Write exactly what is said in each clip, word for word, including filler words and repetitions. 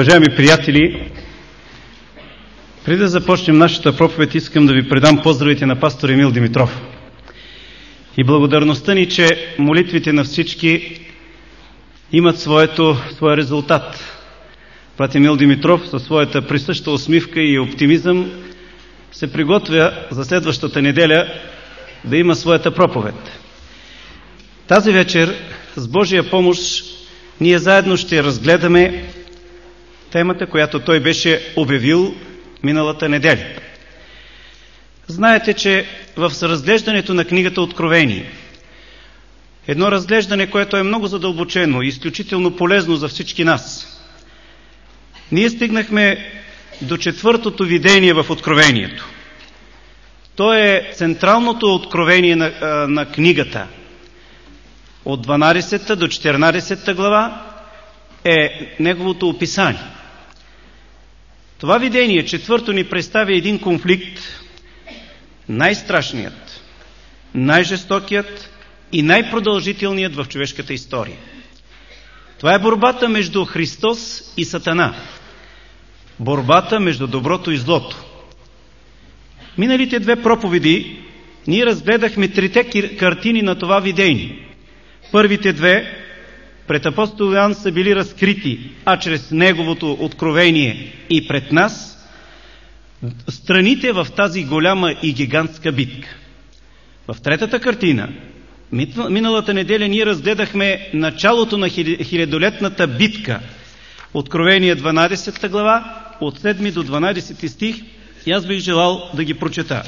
Уважаеми приятели, преди да започнем нашата проповед, искам да ви предам поздравите на пастор Емил Димитров и благодарността ни, че молитвите на всички имат своето, своя резултат. Брат Емил Димитров със своята присъща усмивка и оптимизъм се приготвя за следващата неделя да има своята проповед. Тази вечер с Божия помощ ние заедно ще разгледаме темата, която той беше обявил миналата неделя. Знаете, че в разглеждането на книгата Откровение, едно разглеждане, което е много задълбочено и изключително полезно за всички нас, ние стигнахме до четвъртото видение в Откровението. То е централното откровение на, на книгата. От дванадесета до четиринадесета глава е неговото описание. Това видение, четвърто, ни представя един конфликт, най-страшният, най-жестокият и най-продължителният в човешката история. Това е борбата между Христос и Сатана. Борбата между доброто и злото. Миналите две проповеди ние разгледахме трите картини на това видение. Първите две пред апостол Йоан са били разкрити, а чрез неговото откровение и пред нас, страните в тази голяма и гигантска битка. В третата картина, миналата неделя, ние разгледахме началото на хилядолетната битка. Откровение дванадесета глава, от седми до дванадесети стих, и аз бих желал да ги прочета.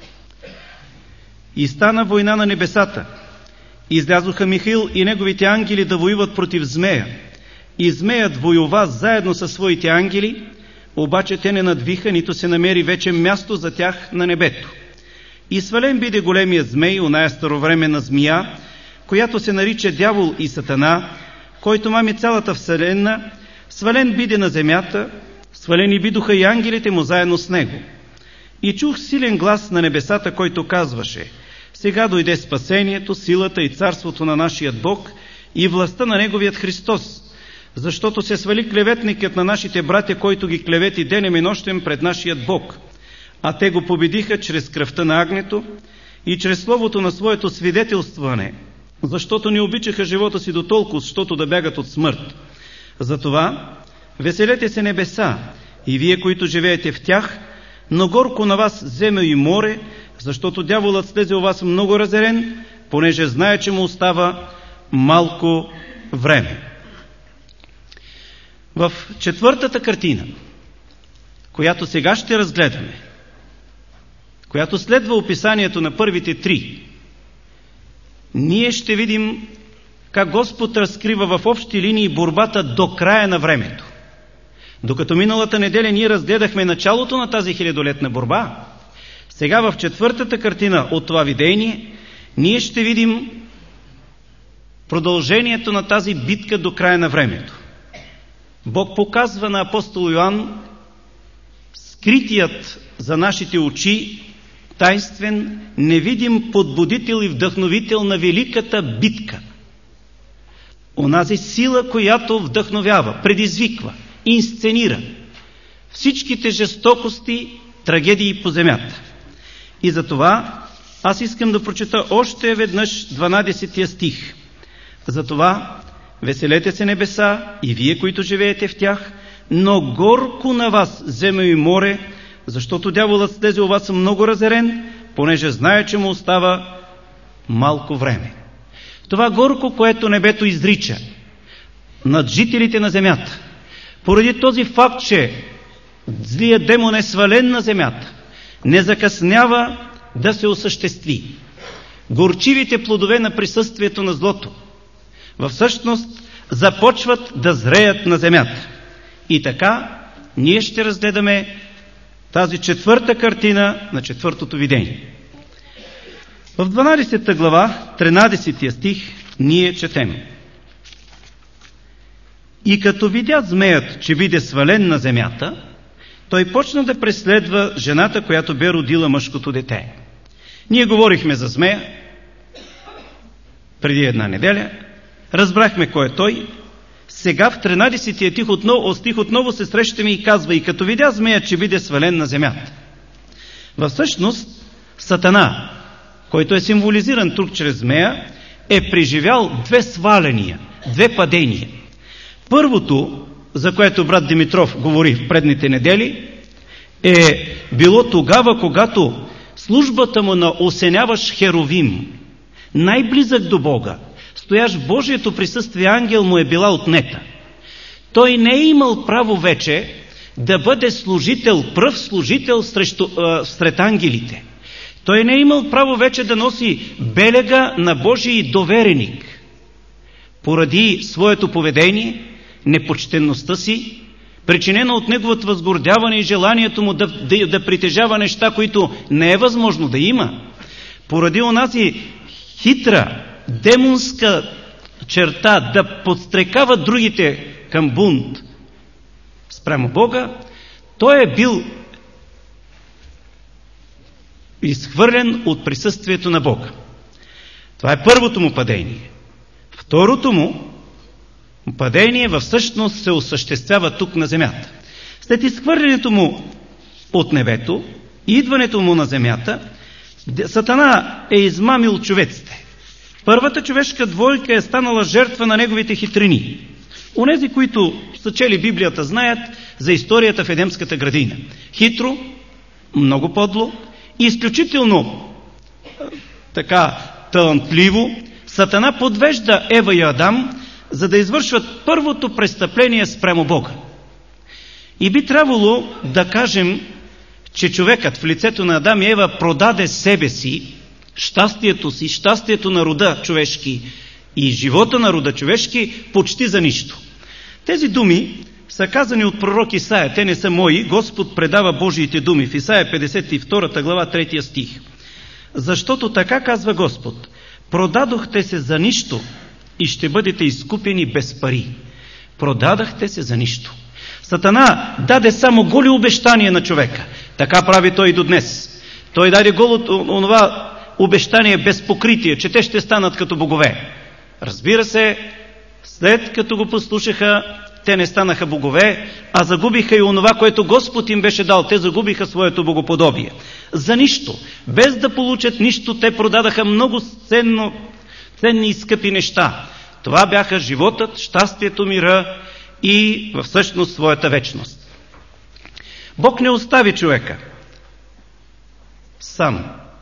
И стана война на небесата. Излязоха Михаил и неговите ангели да воюват против змея. И змеят воюва заедно със своите ангели, обаче те не надвиха, нито се намери вече място за тях на небето. И свален биде големия змей, оная старовременна змия, която се нарича Дявол и Сатана, който мами цялата вселена, свален биде на земята, свалени бидоха и ангелите му заедно с него. И чух силен глас на небесата, който казваше: сега дойде спасението, силата и царството на нашия Бог и властта на Неговият Христос, защото се свали клеветникът на нашите братя, който ги клевети денем и нощем пред нашият Бог. А те го победиха чрез кръвта на агнето и чрез словото на своето свидетелстване, защото не обичаха живота си до толкова, защото да бягат от смърт. Затова веселете се небеса и вие, които живеете в тях, но горко на вас земя и море, защото дяволът слезе у вас много разярен, понеже знае, че му остава малко време. В четвъртата картина, която сега ще разгледаме, която следва описанието на първите три, ние ще видим как Господ разкрива в общи линии борбата до края на времето. Докато миналата неделя ние разгледахме началото на тази хилядолетна борба, сега в четвъртата картина от това видение ние ще видим продължението на тази битка до края на времето. Бог показва на апостол Йоан скритият за нашите очи, тайнствен, невидим подбудител и вдъхновител на великата битка. Онази сила, която вдъхновява, предизвиква, инсценира всичките жестокости, трагедии по земята. И затова аз искам да прочета още веднъж дванадесетия стих. Затова веселете се небеса и вие, които живеете в тях, но горко на вас земя и море, защото дяволът слезе у вас много разярен, понеже знае, че му остава малко време. Това горко, което небето изрича над жителите на земята, поради този факт, че злият демон е свален на земята, не закъснява да се осъществи. Горчивите плодове на присъствието на злото всъщност започват да зреят на земята. И така ние ще разгледаме тази четвърта картина на четвъртото видение. В дванадесета глава, тринадесетия стих, ние четем: и като видя змеят, че биде свален на земята, той почна да преследва жената, която бе родила мъжкото дете. Ние говорихме за змея преди една неделя, разбрахме кой е той сега в тринадесетия стих отново, стих отново се срещаме и казва: и като видя змея, че биде свален на земята. Във всъщност Сатана, който е символизиран тук чрез змея, е преживял две сваления, две падения. Първото, за което брат Димитров говори в предните недели, е било тогава, когато службата му на осеняващ херовим, най-близък до Бога, стоящ в Божието присъствие ангел, му е била отнета. Той не е имал право вече да бъде служител, пръв служител срещу, а, сред ангелите. Той не е имал право вече да носи белега на Божий довереник. Поради своето поведение, непочтенността си, причинено от неговото възгордяване и желанието му да, да, да притежава неща, които не е възможно да има, поради онази хитра, демонска черта да подстрекава другите към бунт спрямо Бога, той е бил изхвърлен от присъствието на Бога. Това е първото му падение. Второто му падение във всъщност се осъществява тук на земята. След изхвърлянето му от небето и идването му на земята, Сатана е измамил човеците. Първата човешка двойка е станала жертва на неговите хитрини. Онези, които са чели Библията, знаят за историята в Едемската градина. Хитро, много подло и изключително така талантливо Сатана подвежда Ева и Адам, за да извършват първото престъпление спрямо Бога. И би трябвало да кажем, че човекът в лицето на Адам и Ева продаде себе си, щастието си, щастието на рода човешки и живота на рода човешки почти за нищо. Тези думи са казани от пророк Исаия, те не са мои. Господ предава Божиите думи в Исаия петдесет и втора глава, третия стих. Защото така казва Господ: продадохте се за нищо и ще бъдете изкупени без пари. Продадахте се за нищо. Сатана даде само голи обещания на човека. Така прави той и до днес. Той даде голото онова обещание без покритие, че те ще станат като богове. Разбира се, след като го послушаха, те не станаха богове, а загубиха и онова, което Господ им беше дал. Те загубиха своето богоподобие. За нищо, без да получат нищо, те продадаха много ценно, ценни и скъпи неща. Това бяха животът, щастието, мира и всъщност своята вечност. Бог не остави човека сам,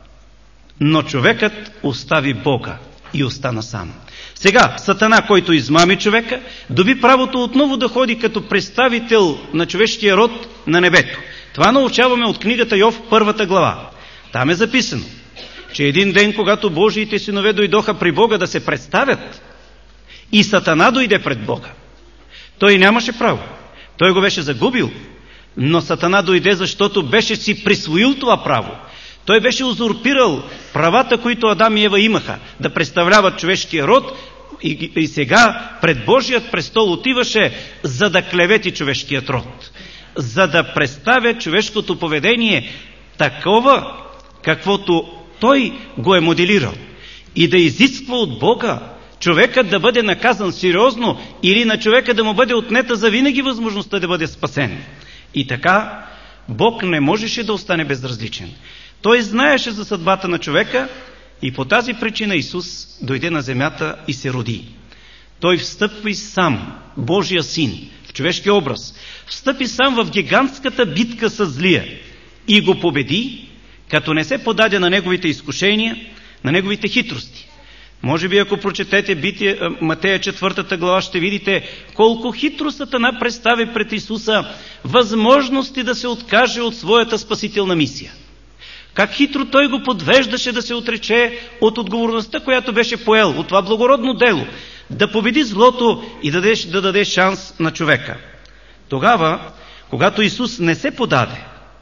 но човекът остави Бога и остана сам. Сега Сатана, който измами човека, доби правото отново да ходи като представител на човешкия род на небето. Това научаваме от книгата Йов, първата глава. Там е записано, че един ден, когато Божиите синове дойдоха при Бога да се представят, и Сатана дойде пред Бога, той нямаше право. Той го беше загубил, но Сатана дойде, защото беше си присвоил това право. Той беше узурпирал правата, които Адам и Ева имаха, да представляват човешкия род, и, и сега пред Божият престол отиваше, за да клевети човешкият род, за да представя човешкото поведение такова, каквото той го е моделирал, и да изисква от Бога човекът да бъде наказан сериозно или на човека да му бъде отнета за винаги възможността да бъде спасен. И така Бог не можеше да остане безразличен. Той знаеше за съдбата на човека и по тази причина Исус дойде на земята и се роди. Той встъпи сам, Божия син, в човешки образ, встъпи сам в гигантската битка с злия и го победи, като не се подаде на неговите изкушения, на неговите хитрости. Може би, ако прочетете Битие, Матея четвъртата глава, ще видите колко хитро Сатана представи пред Исуса възможности да се откаже от своята спасителна мисия. Как хитро той го подвеждаше да се отрече от отговорността, която беше поел, от това благородно дело, да победи злото и да даде, да даде шанс на човека. Тогава, когато Исус не се подаде,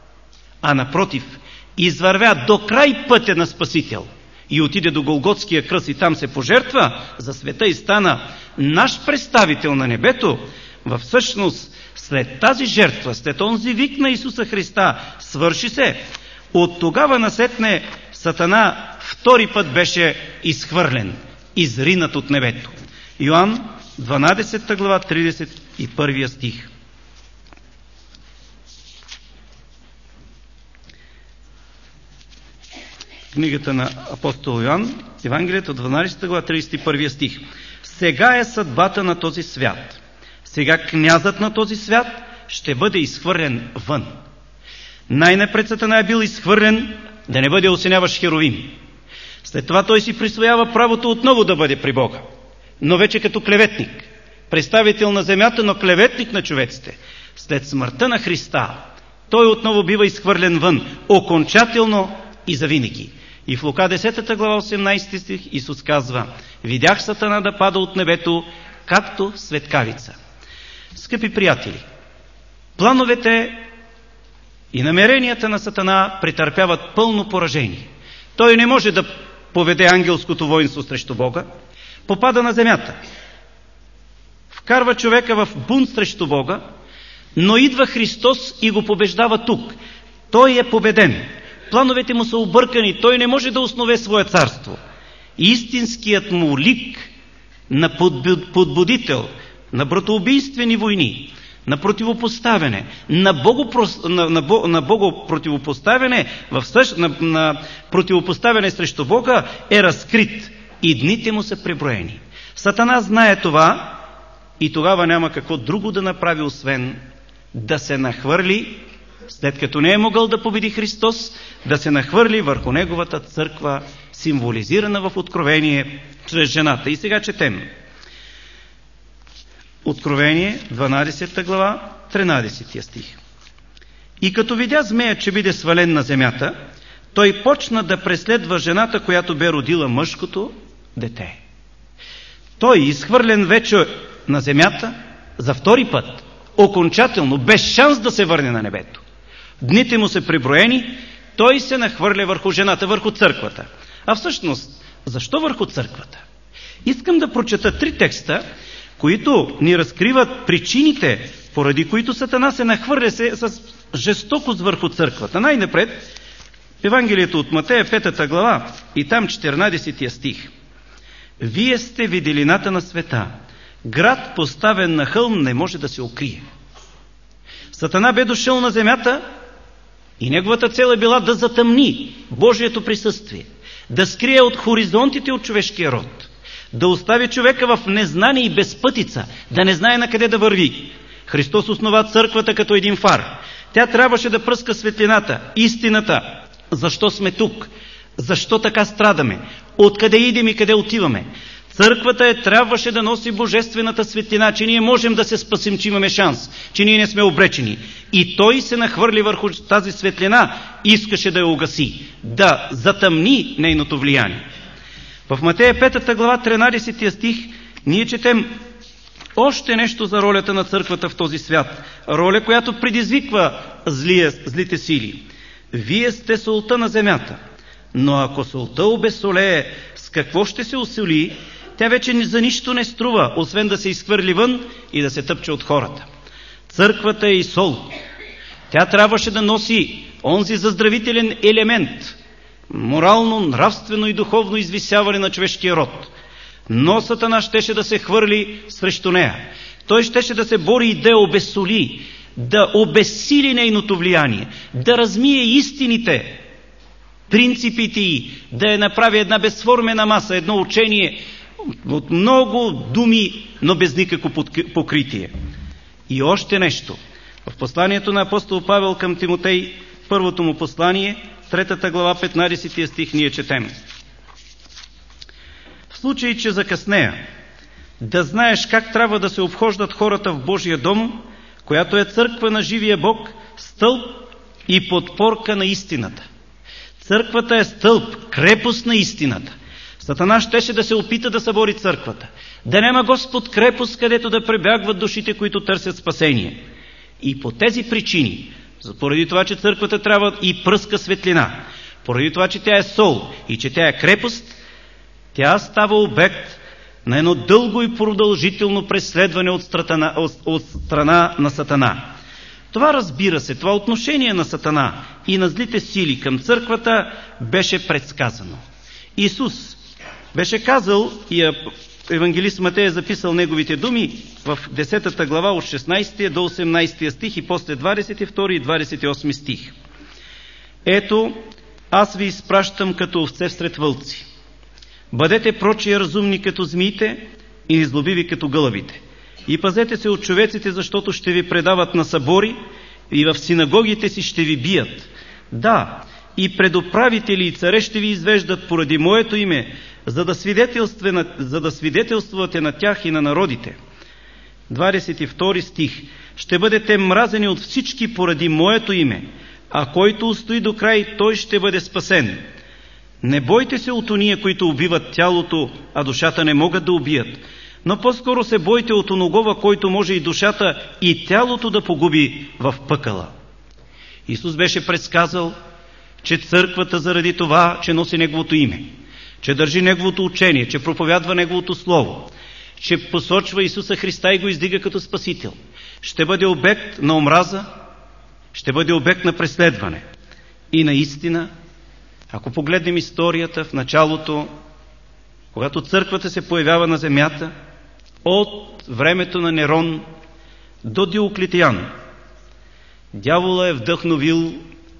а напротив, извървя до край пътя на Спасител и отиде до Голготския кръст и там се пожертва за света и стана наш представител на небето, във всъщност след тази жертва, след онзи вик на Исуса Христа, свърши се. От тогава насетне Сатана втори път беше изхвърлен, изринат от небето. Йоан, дванадесета глава, тридесет и първи стих. Книгата на апостол Йоан, Евангелието, дванадесета глава, тридесет и първи стих. Сега е съдбата на този свят. Сега князът на този свят ще бъде изхвърлен вън. Най-напред Сатана е бил изхвърлен да не бъде осеняващ херовим. След това той си присвоява правото отново да бъде при Бога, но вече като клеветник, представител на земята, но клеветник на човеците. След смъртта на Христа той отново бива изхвърлен вън, окончателно и завинаги. И в Лука десета глава, осемнадесети стих, Исус казва: видях Сатана да пада от небето, както светкавица. Скъпи приятели, плановете и намеренията на Сатана претърпяват пълно поражение. Той не може да поведе ангелското воинство срещу Бога, попада на земята, вкарва човека в бунт срещу Бога, но идва Христос и го побеждава тук. Той е победен. Плановете му са объркани, той не може да основе свое царство. Истинският му лик на подбудител, на братоубийствени войни, на противопоставяне, на, богопрос... на, на, на богопротивопоставяне, в същ... на, на противопоставяне срещу Бога е разкрит и дните му са преброени. Сатана знае това и тогава няма какво друго да направи, освен да се нахвърли, след като не е могъл да победи Христос, да се нахвърли върху неговата църква, символизирана в Откровение чрез жената. И сега четем. Откровение, дванадесета глава, тринадесети стих. И като видя змея, че биде свален на земята, той почна да преследва жената, която бе родила мъжкото дете. Той, изхвърлен вече на земята, за втори път, окончателно, без шанс да се върне на небето. Дните му са преброени, той се нахвърля върху жената, върху църквата. А всъщност, защо върху църквата? Искам да прочета три текста, които ни разкриват причините, поради които Сатана се нахвърля се с жестокост върху църквата. Най-напред, Евангелието от Матея, петата глава, и там четиринадесети стих. Вие сте виделината на света. Град, поставен на хълм, не може да се укрие. Сатана бе дошъл на земята и неговата цел е била да затъмни Божието присъствие, да скрие от хоризонтите от човешкия род, да остави човека в незнание и безпътица, да не знае на къде да върви. Христос основа църквата като един фар. Тя трябваше да пръска светлината, истината. Защо сме тук? Защо така страдаме? Откъде идем и къде отиваме? Църквата е, трябваше да носи божествената светлина, че ние можем да се спасим, че имаме шанс, че ние не сме обречени. И той се нахвърли върху тази светлина, искаше да я угаси, да затъмни нейното влияние. В Матея петата глава, тринадесети стих, ние четем още нещо за ролята на църквата в този свят. Роля, която предизвиква злия, злите сили. Вие сте солта на земята, но ако солта обесолее, с какво ще се осоли? Тя вече за нищо не струва, освен да се изхвърли вън и да се тъпче от хората. Църквата е и сол. Тя трябваше да носи онзи заздравителен елемент, морално, нравствено и духовно извисяване на човешкия род. Но Сатана щеше да се хвърли срещу нея. Той щеше да се бори и да я обесоли, да обесили нейното влияние, да размие истините, принципите й, да я направи една безформена маса, едно учение от много думи, но без никакво покритие. И още нещо. В посланието на апостол Павел към Тимотей, първото му послание, третата глава, петнадесети стих, ние четем. В случай, че закъснея, да знаеш как трябва да се обхождат хората в Божия дом, която е църква на живия Бог, стълб и подпорка на истината. Църквата е стълб, крепост на истината. Сатана щеше да се опита да събори църквата. Да няма Господ крепост, където да пребягват душите, които търсят спасение. И по тези причини, поради това, че църквата трябва и пръска светлина, поради това, че тя е сол и че тя е крепост, тя става обект на едно дълго и продължително преследване от страна, от, от страна на Сатана. Това, разбира се, това отношение на Сатана и на злите сили към църквата беше предсказано. Исус беше казал, и евангелист Матей е записал неговите думи в десетата глава от шестнайсети до осемнайсети стих и после двадесет и втори и двадесет и осми стих. Ето, аз ви изпращам като овце всред вълци. Бъдете прочие разумни като змиите и незлобиви като гълъбите. И пазете се от човеците, защото ще ви предават на събори и в синагогите си ще ви бият. Да, и предуправители и царе ще ви извеждат поради моето име, за да, за да свидетелствате на тях и на народите. двадесет и втори стих. Ще бъдете мразени от всички поради моето име, а който устои до край, той ще бъде спасен. Не бойте се от ония, които убиват тялото, а душата не могат да убият. Но по-скоро се бойте от оногова, който може и душата, и тялото да погуби в пъкъла. Исус беше предсказал, че църквата заради това, че носи Неговото име, че държи Неговото учение, че проповядва Неговото Слово, че посочва Исуса Христа и го издига като Спасител, ще бъде обект на омраза, ще бъде обект на преследване. И наистина, ако погледнем историята в началото, когато църквата се появява на земята, от времето на Нерон до Диоклетиан, дявола е вдъхновил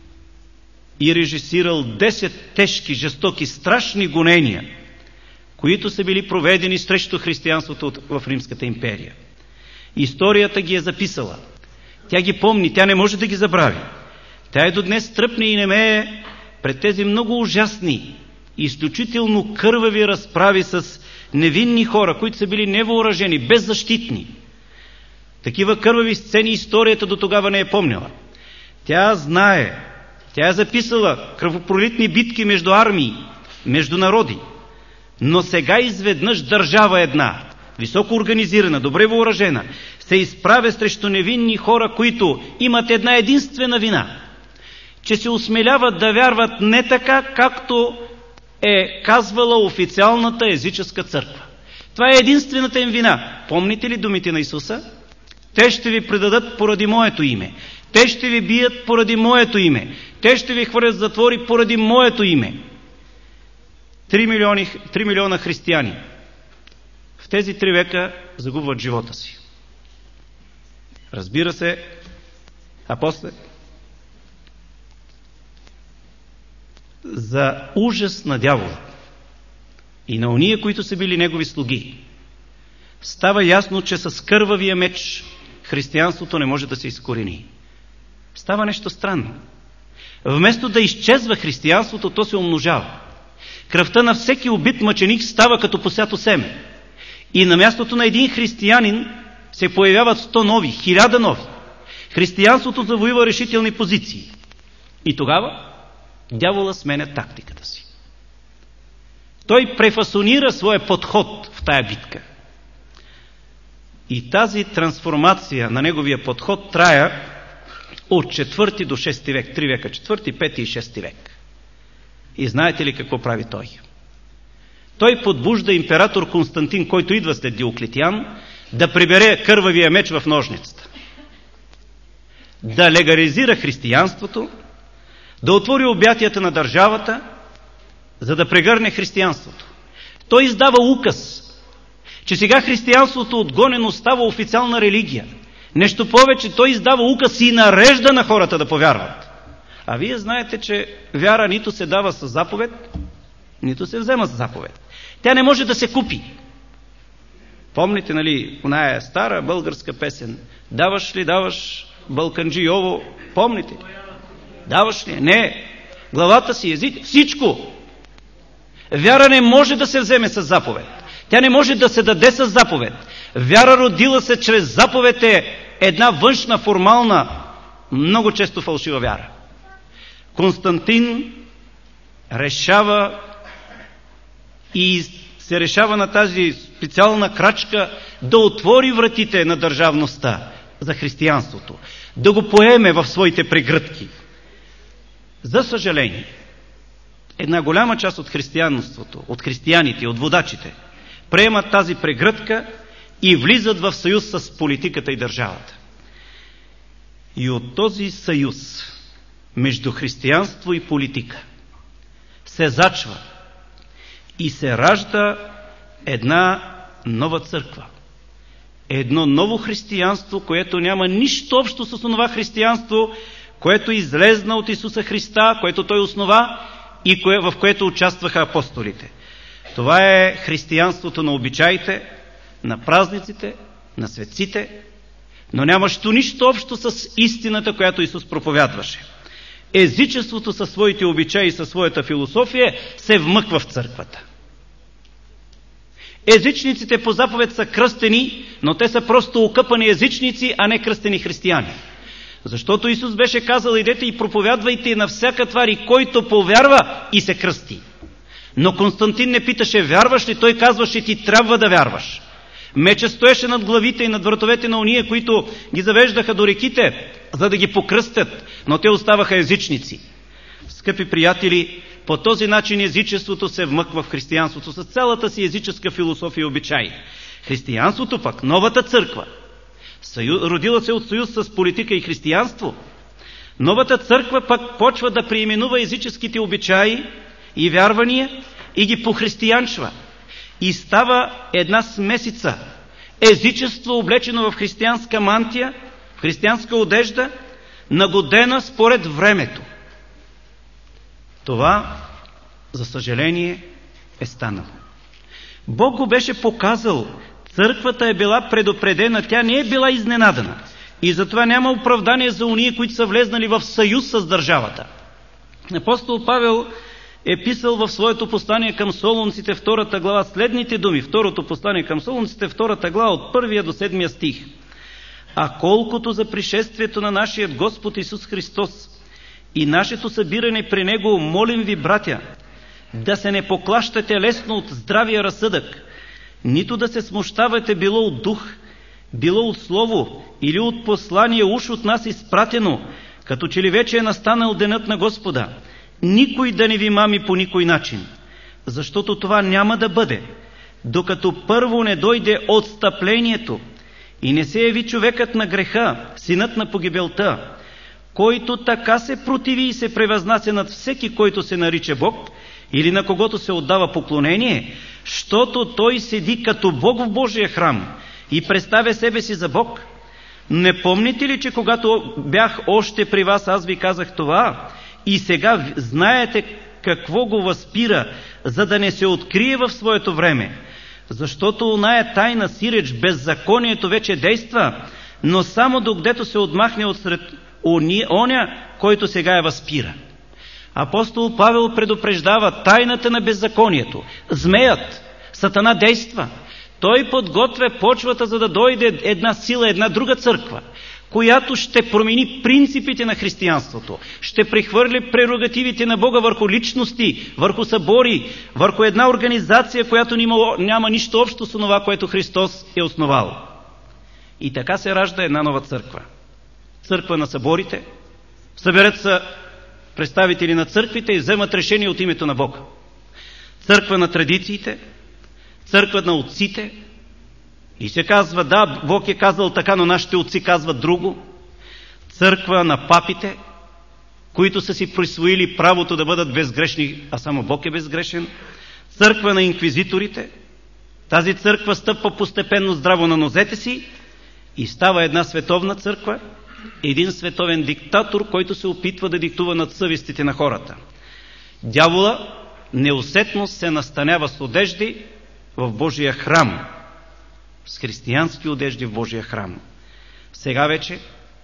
и режисирал десет тежки, жестоки, страшни гонения, които са били проведени срещу християнството в Римската империя. Историята ги е записала. Тя ги помни, тя не може да ги забрави. Тя е до днес тръпне и немее пред тези много ужасни, изключително кървави разправи с невинни хора, които са били невъоръжени, беззащитни. Такива кървави сцени историята до тогава не е помнила. Тя знае, тя е записала кръвопролитни битки между армии, между народи. Но сега изведнъж държава една, високо организирана, добре въоръжена, се изправя срещу невинни хора, които имат една единствена вина, че се осмеляват да вярват не така, както е казвала официалната езическа църква. Това е единствената им вина. Помните ли думите на Исуса? Те ще ви предадат поради моето име. Те ще ви бият поради моето име. Те ще ви хвърлят в затвори поради моето име. Три, милиони, три милиона християни в тези три века загубват живота си. Разбира се, а после за ужас на дявола и на ония, които са били негови слуги, става ясно, че с кървавия меч християнството не може да се изкорени. Става нещо странно. Вместо да изчезва християнството, то се умножава. Кръвта на всеки убит мъченик става като посято семе. И на мястото на един християнин се появяват сто нови, хиляда нови. Християнството завоюва решителни позиции. И тогава дявола сменя тактиката си. Той префасонира своя подход в тая битка. И тази трансформация на неговия подход трая от четвърти до шести век. Три века. Четвърти, пети и шести век. И знаете ли какво прави той? Той подбужда император Константин, който идва след Диоклетиан, да прибере кървавия меч в ножницата. Да легализира християнството, да отвори обятията на държавата, за да прегърне християнството. Той издава указ, че сега християнството отгонено става официална религия. Нещо повече, той издава указ и нарежда на хората да повярват. А вие знаете, че вяра нито се дава с заповед, нито се взема с заповед. Тя не може да се купи. Помните, нали, оная стара българска песен? Даваш ли, даваш Балканджиово? Помните? Даваш ли? Не. Главата си, език, всичко. Вяра не може да се вземе с заповед. Тя не може да се даде с заповед. Вяра родила се чрез заповед е една външна, формална, много често фалшива вяра. Константин решава и се решава на тази специална крачка да отвори вратите на държавността за християнството, да го поеме в своите прегръдки. За съжаление, една голяма част от християнството, от християните, от водачите, приемат тази прегръдка и влизат в съюз с политиката и държавата. И от този съюз между християнство и политика се зачва и се ражда една нова църква. Едно ново християнство, което няма нищо общо с онова християнство, което излезна от Исуса Христа, което Той основа и кое, в което участваха апостолите. Това е християнството на обичаите, на празниците, на светците, но нямащо нищо общо с истината, която Исус проповядваше. Езичеството със своите обичаи и със своята философия се вмъква в църквата. Езичниците по заповед са кръстени, но те са просто окъпани езичници, а не кръстени християни. Защото Исус беше казал: идете и проповядвайте на всяка твар, и който повярва и се кръсти. Но Константин не питаше: вярваш ли? Той казваше: ти трябва да вярваш. Мечът стоеше над главите и над вратовете на уния, които ги завеждаха до реките, за да ги покръстят, но те оставаха езичници. Скъпи приятели, по този начин езичеството се вмъква в християнството с цялата си езическа философия и обичай. Християнството пък, новата църква, съюз, родила се от съюз с политика и християнство, новата църква пък почва да преименува езическите обичаи и вярвания и ги похристиянчва. И става една смесица. Езичество, облечено в християнска мантия, в християнска одежда, нагодена според времето. Това, за съжаление, е станало. Бог го беше показал. Църквата е била предупредена, тя не е била изненадана. И затова няма оправдание за уния, които са влезнали в съюз с държавата. Апостол Павел е писал в своето послание към Солунците, втората глава, следните думи. Второто послание към Солунците, втората глава, от първия до седмия стих. А колкото за пришествието на нашия Господ Исус Христос и нашето събиране при Него, молим ви, братя, да се не поклащате лесно от здравия разсъдък, нито да се смущавате било от дух, било от слово или от послание уж от нас изпратено, като че ли вече е настанал денът на Господа. Никой да не ви мами по никой начин, защото това няма да бъде, докато първо не дойде отстъплението и не се яви човекът на греха, синът на погибелта, който така се противи и се превъзнася над всеки, който се нарича Бог или на когото се отдава поклонение, щото той седи като Бог в Божия храм и представя себе си за Бог. Не помните ли, че когато бях още при вас, аз ви казах това? И сега знаете какво го възпира, за да не се открие в своето време. Защото оная тайна сиреч, беззаконието вече действа, но само докъдето се отмахне от сред оня, който сега я възпира. Апостол Павел предупреждава тайната на беззаконието. Змеят, Сатана действа. Той подготвя почвата, за да дойде една сила, една друга църква, която ще промени принципите на християнството, ще прехвърли прерогативите на Бога върху личности, върху събори, върху една организация, която няма, няма нищо общо с това, което Христос е основал. И така се ражда една нова църква. Църква на съборите. Съберат се представители на църквите и вземат решение от името на Бога. Църква на традициите, църква на отците. И се казва: да, Бог е казал така, но нашите отци казват друго. Църква на папите, които са си присвоили правото да бъдат безгрешни, а само Бог е безгрешен. Църква на инквизиторите. Тази църква стъпва постепенно здраво на нозете си и става една световна църква, един световен диктатор, който се опитва да диктува над съвестите на хората. Дявола неусетно се настанява с одежди в Божия храм, с християнски одежди в Божия храм. Сега вече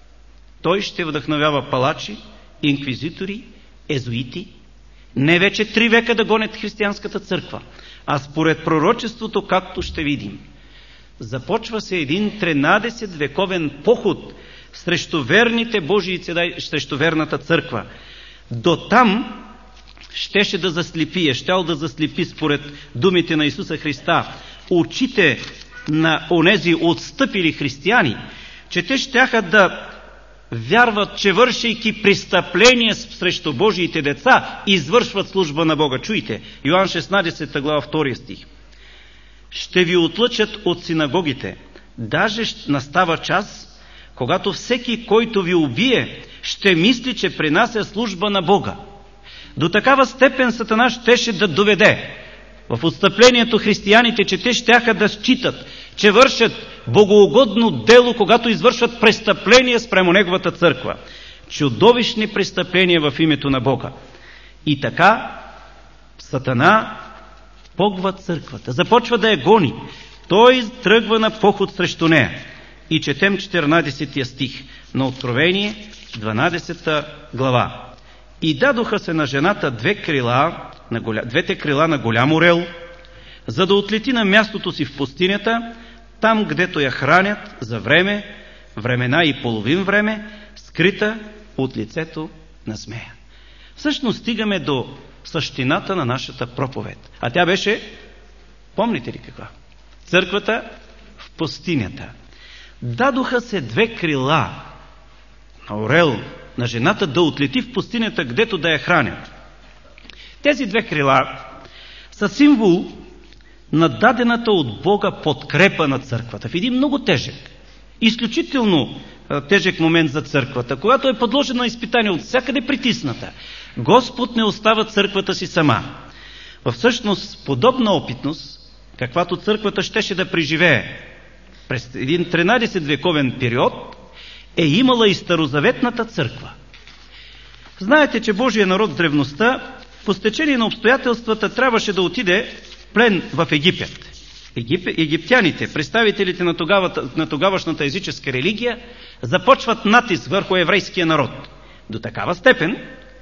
той ще вдъхновява палачи, инквизитори, езуити, не вече три века да гонят християнската църква, а според пророчеството, както ще видим. Започва се един тринадесет вековен поход срещу верните Божии цеда, срещу верната църква. До там щеше да заслепи, щял да заслепи според думите на Исуса Христа очите на онези отстъпили християни, че те щяха да вярват, че вършейки престъпления срещу Божиите деца, извършват служба на Бога. Чуйте, Йоан шестнадесета глава, втория стих. Ще ви отлъчат от синагогите. Даже настава час, когато всеки, който ви убие, ще мисли, че принася служба на Бога. До такава степен Сатана щеше да доведе в отстъплението християните, че те щяха да считат, че вършат богоугодно дело, когато извършват престъпления спрямо неговата църква. Чудовищни престъпления в името на Бога. И така Сатана погва църквата, започва да я гони. Той тръгва на поход срещу нея. И четем четиринадесети стих на Откровение, дванадесета глава. И дадоха се на жената две крила, на голя... двете крила на голям орел, за да отлети на мястото си в пустинята, там, гдето я хранят за време, времена и половин време, скрита от лицето на змея. Всъщност стигаме до същината на нашата проповед. А тя беше, помните ли каква? Църквата в пустинята. Дадоха се две крила на орел, на жената, да отлети в пустинята, гдето да я хранят. Тези две крила са символ на дадената от Бога подкрепа на църквата в един много тежък, изключително тежък момент за църквата, когато е подложена на изпитание от всякъде притисната. Господ не остава църквата си сама. Всъщност, подобна опитност, каквато църквата щеше да преживее през един тринадесет вековен период, е имала и старозаветната църква. Знаете, че Божия народ в древността, по стечение на обстоятелствата, трябваше да отиде в плен в Египет. Егип... Египтяните, представителите на, тогавата, на тогавашната езическа религия, започват натиск върху еврейския народ. До такава степен,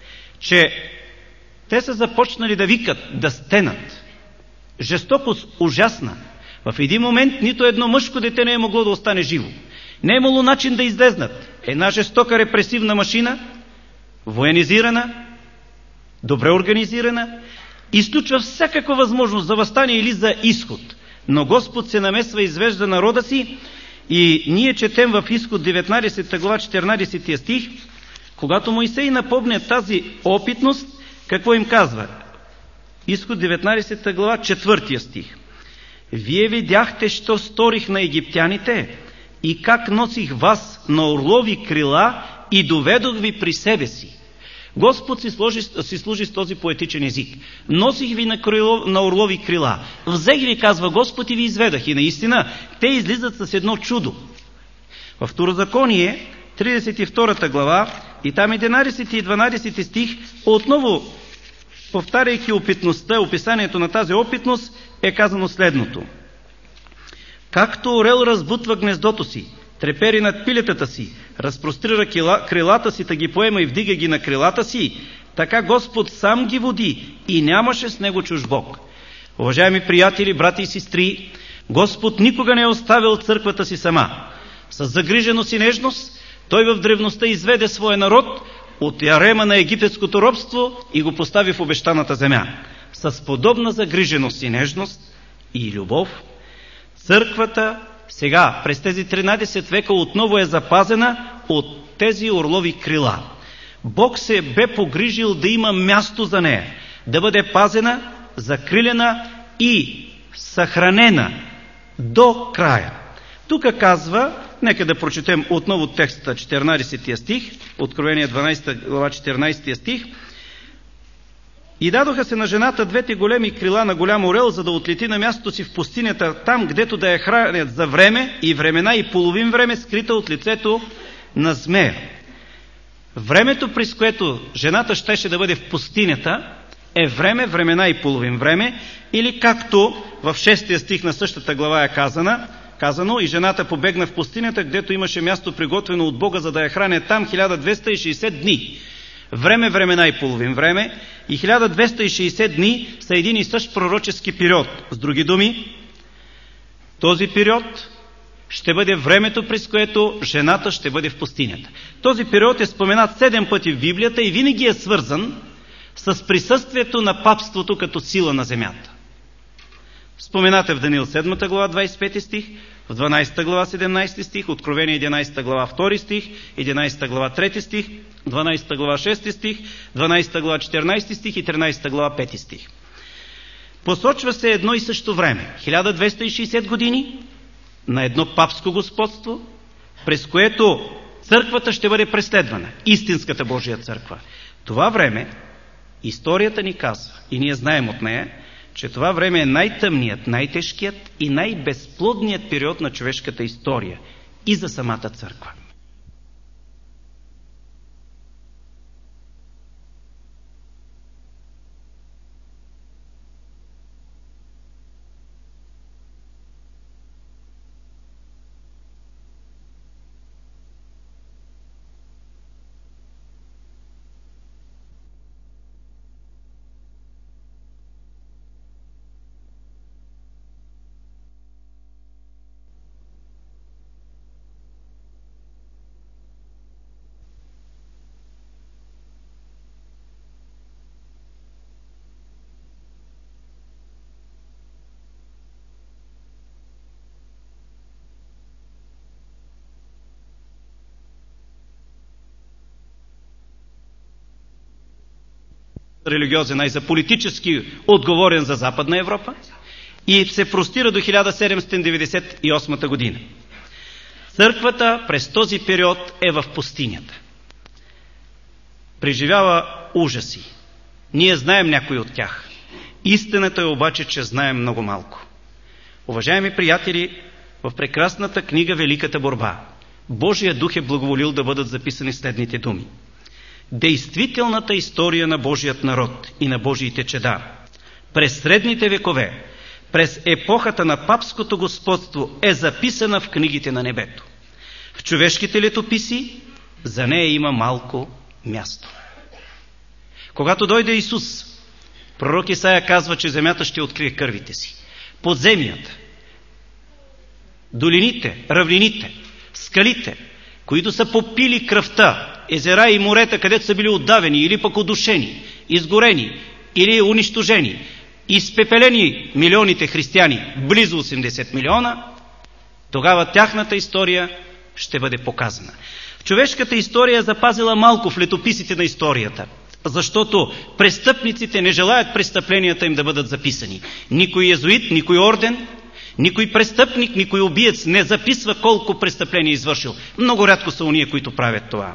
че те са започнали да викат, да стенат. Жестокост ужасна. В един момент нито едно мъжко дете не е могло да остане живо. Не е имало начин да излезнат. Една жестока репресивна машина, военизирана, добре организирана, изключва всякаква възможност за въстание или за изход. Но Господ се намесва и извежда народа си, и ние четем в Изход деветнадесета глава четиринадесети стих, когато Моисей напомня тази опитност, какво им казва? Изход деветнадесета глава четвъртия стих. Вие видяхте, що сторих на египтяните и как носих вас на орлови крила и доведох ви при себе си. Господ си, сложи, си служи с този поетичен език. Носих ви на, крило, на орлови крила. Взех ви, казва Господ, и ви изведах. И наистина, те излизат с едно чудо. Във Второзаконие, тридесет и втора глава, и там единадесети и дванадесети стих, отново, повтаряйки опитността, описанието на тази опитност, е казано следното. Както орел разбутва гнездото си, трепери над пилетата си, разпрострира крилата си, да ги поема и вдига ги на крилата си, така Господ сам ги води и нямаше с него чуж Бог. Уважаеми приятели, брати и сестри, Господ никога не е оставил църквата си сама. С загриженост и нежност Той в древността изведе своя народ от ярема на египетското робство и го постави в обещаната земя. С подобна загриженост и нежност и любов, църквата сега, през тези тринадесет века, отново е запазена от тези орлови крила. Бог се бе погрижил да има място за нея, да бъде пазена, закрилена и съхранена до края. Тук казва, нека да прочетем отново текста, четиринадесети стих, Откровение дванадесета глава, четиринадесети стих. И дадоха се на жената двете големи крила на голям орел, за да отлети на мястото си в пустинята, там, гдето да я хранят за време и времена и половин време, скрита от лицето на змея. Времето, през което жената щеше да бъде в пустинята, е време, времена и половин време, или както в шестия стих на същата глава е казана, казано, и жената побегна в пустинята, гдето имаше място приготвено от Бога, за да я хранят там хиляда двеста и шейсет дни. Време, времена и половин време и хиляда двеста и шейсет дни са един и същ пророчески период. С други думи, този период ще бъде времето, през което жената ще бъде в пустинята. Този период е споменат седем пъти в Библията и винаги е свързан с присъствието на папството като сила на земята. Споменате в Даниил седма глава, двадесет и пети стих, в дванадесета глава, седемнадесети стих, Откровение единадесета глава, втори стих, единадесета глава, трети стих, дванадесета глава, шести стих, дванадесета глава, четиринадесети стих и тринадесета глава, пети стих. Посочва се едно и също време, хиляда двеста и шейсет години на едно папско господство, през което църквата ще бъде преследвана, истинската Божия църква. Това време историята ни казва, и ние знаем от нея, че това време е най-тъмният, най-тежкият и най-безплодният период на човешката история и за самата църква. Религиозен, а и за политически отговорен за Западна Европа, и се простира до хиляда седемстотин деветдесет и осма година. Църквата през този период е в пустинята. Преживява ужаси. Ние знаем някои от тях. Истината е обаче, че знаем много малко. Уважаеми приятели, в прекрасната книга Великата борба Божия дух е благоволил да бъдат записани следните думи. Действителната история на Божият народ и на Божиите чеда през средните векове, през епохата на папското господство е записана в книгите на небето. В човешките летописи за нея има малко място. Когато дойде Исус, пророк Исаия казва, че земята ще открие кървите си. Подземията, долините, равнините, скалите, които са попили кръвта, езера и морета, където са били отдавени или пък удушени, изгорени или унищожени, изпепелени милионите християни, близо осемдесет милиона, тогава тяхната история ще бъде показана. Човешката история е запазила малко в летописите на историята, защото престъпниците не желаят престъпленията им да бъдат записани. Никой езуит, никой орден, никой престъпник, никой убиец не записва колко престъпления е извършил. Много рядко са уния, които правят това.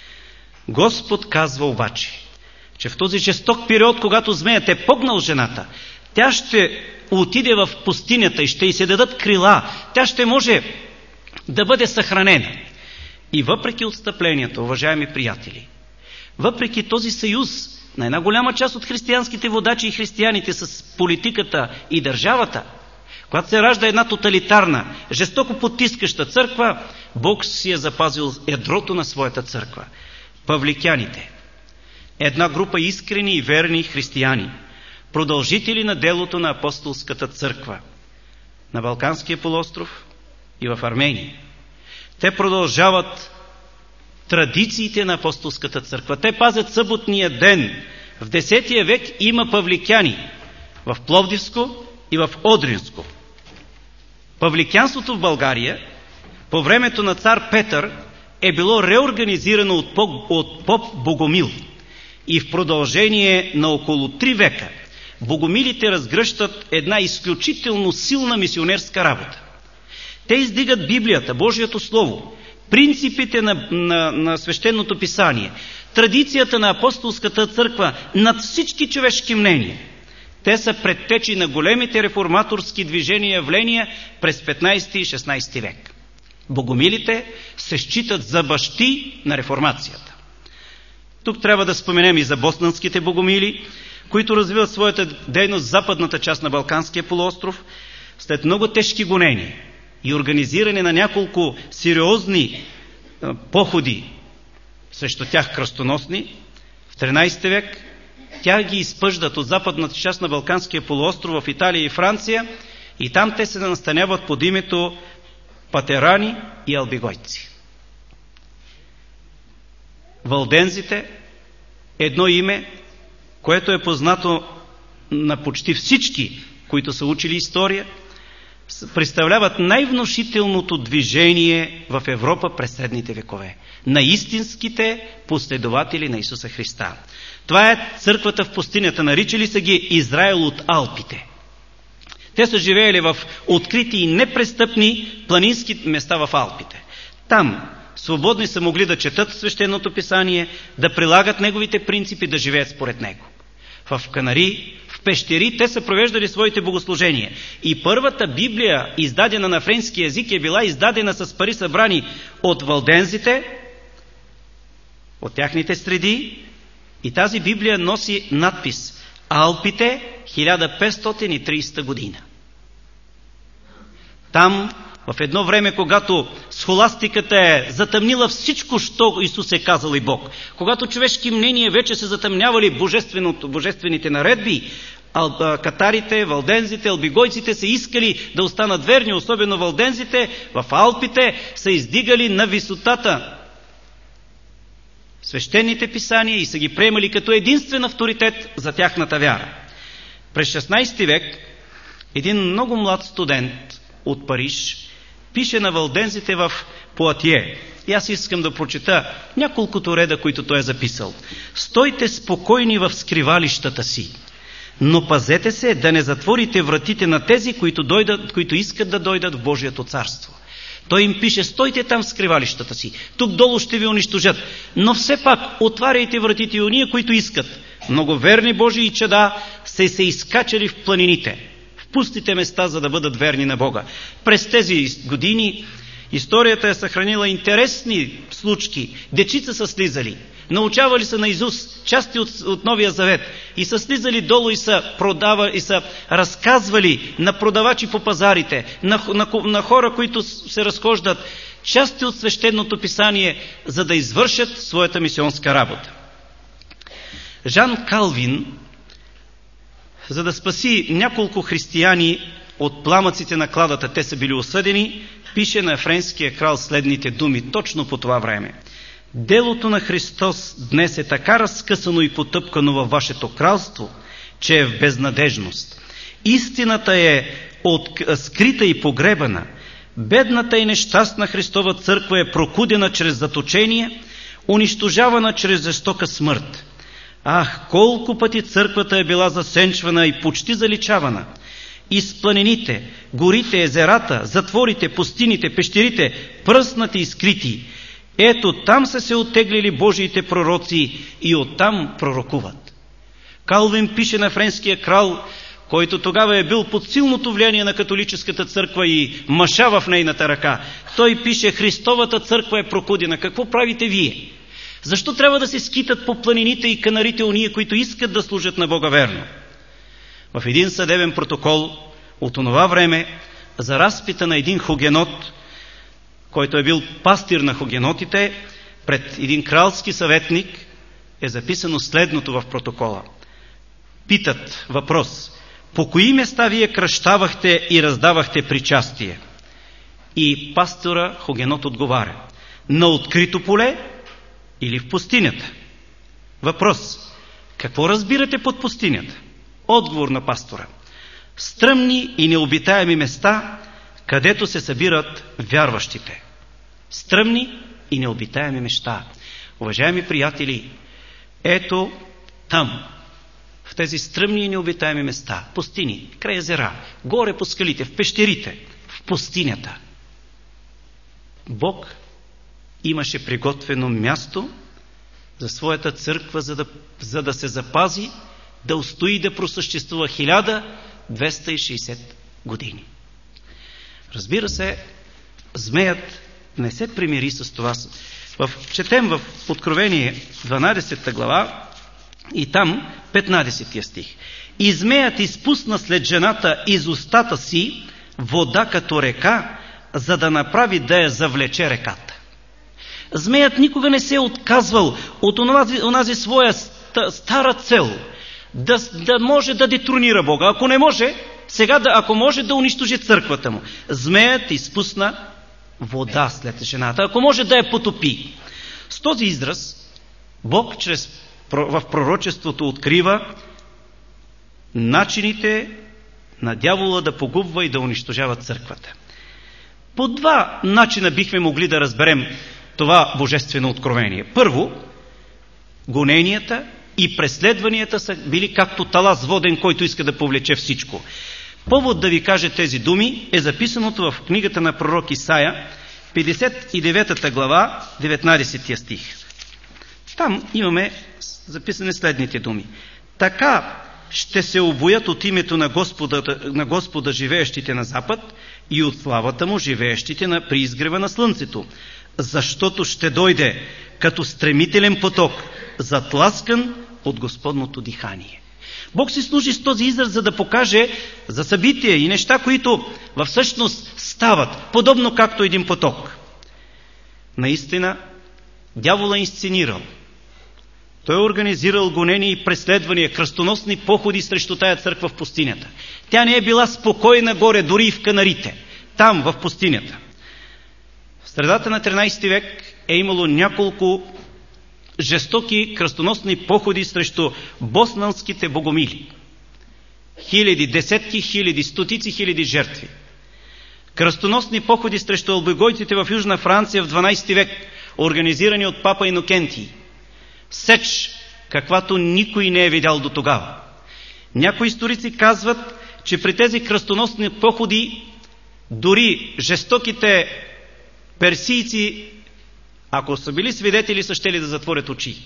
Господ казва обаче, че в този жесток период, когато змеят е погнал жената, тя ще отиде в пустинята и ще й се дадат крила. Тя ще може да бъде съхранена. И въпреки отстъплението, уважаеми приятели, въпреки този съюз на една голяма част от християнските водачи и християните с политиката и държавата, когато се ражда една тоталитарна, жестоко потискаща църква, Бог си е запазил ядрото на своята църква. Павликяните, една група искрени и верни християни, продължители на делото на апостолската църква на Балканския полуостров и в Армения. Те продължават традициите на апостолската църква. Те пазят съботния ден. В десетия век има павликяни в Пловдивско и в Одринско. Павликянството в България по времето на цар Петър е било реорганизирано от поп, от поп Богомил. И в продължение на около три века богомилите разгръщат една изключително силна мисионерска работа. Те издигат Библията, Божието Слово, принципите на, на, на свещеното писание, традицията на апостолската църква над всички човешки мнения. Те са предтечи на големите реформаторски движения и явления през петнайсети и шестнайсети век. Богомилите се считат за бащи на реформацията. Тук трябва да споменем и за боснанските богомили, които развиват своята дейност в западната част на Балканския полуостров след много тежки гонения и организиране на няколко сериозни походи срещу тях кръстоносни. В тринайсети век тях ги изпъждат от западната част на Балканския полуостров в Италия и Франция и там те се настаняват под името патерани и албигойци. Валдензите, едно име, което е познато на почти всички, които са учили история, представляват най-внушителното движение в Европа през средните векове. На истинските последователи на Исуса Христа. Това е църквата в пустинята. Наричали са ги Израел от Алпите. Те са живеели в открити и непрестъпни планински места в Алпите. Там свободни са могли да четат свещеното писание, да прилагат неговите принципи, да живеят според него. В Канари, в пещери те са провеждали своите богослужения. И първата Библия, издадена на френски език, е била издадена с пари събрани от валдензите, от тяхните среди. И тази Библия носи надпис Алпите, хиляда петстотин и тридесета година. Там, в едно време, когато схоластиката е затъмнила всичко, що Исус е казал и Бог, когато човешки мнения вече се затъмнявали божествените наредби, катарите, валдензите, албигойците са искали да останат верни, особено валдензите в Алпите са издигали на висотата свещените писания и са ги приемали като единствен авторитет за тяхната вяра. През шестнадесети век един много млад студент от Париж пише на валдензите в Пуатие. И аз искам да прочета няколкото реда, които той е записал. Стойте спокойни в скривалищата си, но пазете се да не затворите вратите на тези, които, дойдат, които искат да дойдат в Божието царство. Той им пише, стойте там в скривалищата си, тук долу ще ви унищожат, но все пак отваряйте вратите и уния, които искат. Много верни Божии чада се се изкачали в планините, в пустите места, за да бъдат верни на Бога. През тези години историята е съхранила интересни случки. Дечица са слизали, научавали са наизуст части от, от Новия Завет и са слизали долу и са продавали, и са разказвали на продавачи по пазарите, на, на, на хора, които се разхождат части от свещеното писание, за да извършат своята мисионска работа. Жан Калвин, за да спаси няколко християни от пламъците на кладата, те са били осъдени, пише на френския крал следните думи точно по това време. Делото на Христос днес е така разкъсано и потъпкано във вашето кралство, че е в безнадежност. Истината е от, скрита и погребана. Бедната и нещастна Христова църква е прокудена чрез заточение, унищожавана чрез жестока смърт. Ах, колко пъти църквата е била засенчвана и почти заличавана. Из планините, горите, езерата, затворите, пустините, пещерите, пръснати и скрити. Ето там са се оттеглили Божиите пророци и оттам пророкуват. Калвин пише на френския крал, който тогава е бил под силното влияние на католическата църква и маша в нейната ръка. Той пише, Христовата църква е прокудена. Какво правите вие? Защо трябва да се скитат по планините и канарите уния, които искат да служат на Бога верно? В един съдебен протокол от онова време за разпита на един хугенот, който е бил пастир на хугенотите, пред един кралски съветник, е записано следното в протокола. Питат въпрос: по кои места вие кръщавахте и раздавахте причастие? И пастора хугенот отговаря: на открито поле или в пустинята? Въпрос: какво разбирате под пустинята? Отговор на пастора: стръмни и необитаеми места, където се събират вярващите. Стръмни и необитаеми места. Уважаеми приятели, ето там, в тези стръмни и необитаеми места, пустини, край езера, горе по скалите, в пещерите, в пустинята, Бог имаше приготвено място за своята църква, за да, за да се запази, да устои и да просъществува хиляда двеста и шейсет години. Разбира се, змеят не се примири с това. В, четем в Откровение дванадесета глава и там петнадесети стих. И змеят изпусна след жената из устата си вода като река, за да направи да я завлече реката. Змеят никога не се е отказвал от онази, онази своя стара цел, да, да може да детронира Бога. Ако не може, сега да, ако може да унищожи църквата му. Змеят изпусна вода след жената, ако може да я потопи. С този израз Бог чрез, в пророчеството открива начините на дявола да погубва и да унищожава църквата. По два начина бихме могли да разберем това божествено откровение. Първо, гоненията и преследванията са били както талас воден, който иска да повлече всичко. Повод да ви кажа тези думи е записаното в книгата на пророк Исаия, петдесет и девета глава, деветнадесети стих. Там имаме записани следните думи. Така ще се обоят от името на Господа, на Господа живеещите на запад и от славата му живеещите на приизгрева на слънцето, защото ще дойде като стремителен поток, затласкан от Господното дихание. Бог си служи с този израз, за да покаже за събития и неща, които във всъщност стават, подобно както един поток. Наистина, дявол е инсценирал. Той е организирал гонения и преследвания, кръстоносни походи срещу тая църква в пустинята. Тя не е била спокойна горе, дори и в Канарите, там в пустинята. В средата на тринадесети век е имало няколко жестоки кръстоносни походи срещу боснанските богомили. Хиляди, десетки хиляди, стотици хиляди жертви. Кръстоносни походи срещу албегойците в Южна Франция в дванадесети век, организирани от папа Инокентий. Сеч, каквато никой не е видял до тогава. Някои историци казват, че при тези кръстоносни походи дори жестоките персийци, ако са били свидетели, са щели да затворят очи.